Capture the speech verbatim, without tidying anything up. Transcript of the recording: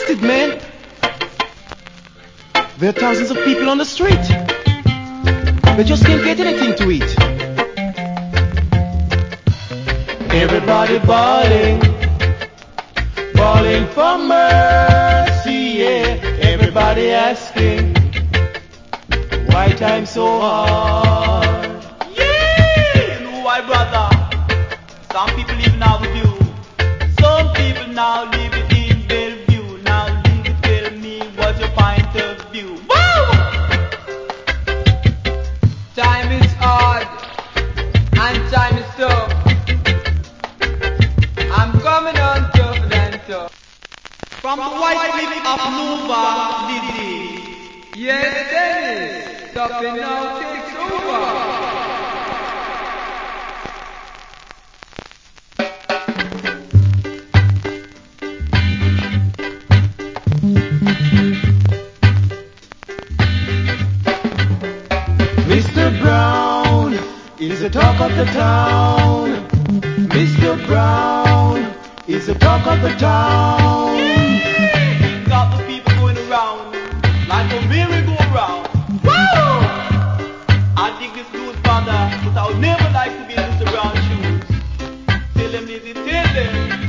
affected, man. There are thousands of people on the street. They just can't get anything to eat. Everybody bawling, bawling for mercy, yeah. Everybody asking, why time so hard? Yeah, you know why, brother? Some people even have a view. Some people now live in Bellevue. Now leave it, tell me what's your point of view. Woo! Time is hard and time is tough. I'm coming on tougher than tough. From the white cliff of Nova, Lily. Yes, Dennis, Tuffy now takes over. Mister Brown is the talk of the town. Mister Brown is the talk of the town. Yeah, got the people going around like a merry-go-round. Woo! I dig this dude, father, but I would never like to be in Mister Brown's shoes. Tell them, Lizzie, tell them.